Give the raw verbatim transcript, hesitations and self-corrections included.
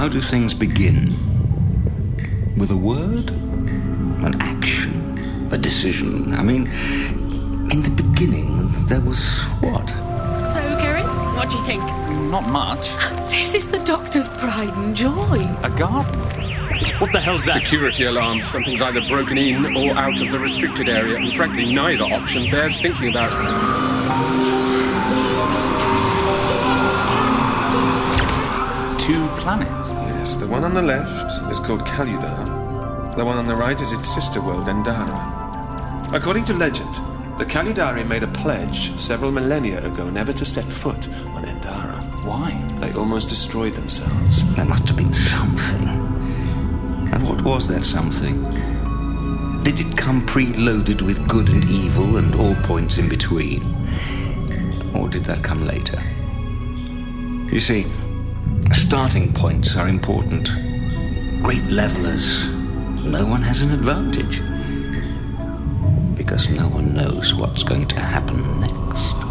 How do things begin? With a word? An action? A decision? I mean, in the beginning, there was what? So, Gareth, what do you think? Not much. This is the Doctor's pride and joy. A garden? What the hell's that? Security alarm. Something's either broken in or out of the restricted area, and frankly, neither option bears thinking about. Two planets? Yes, the one on the left is called Kaludar. The one on the right is its sister world, Endara. According to legend, the Kaludari made a pledge several millennia ago never to set foot on Endara. Why? They almost destroyed themselves. There must have been something. And what was that something? Did it come preloaded with good and evil and all points in between? Or did that come later? You see, starting points are important. Great levelers. No one has an advantage. Because no one knows what's going to happen next.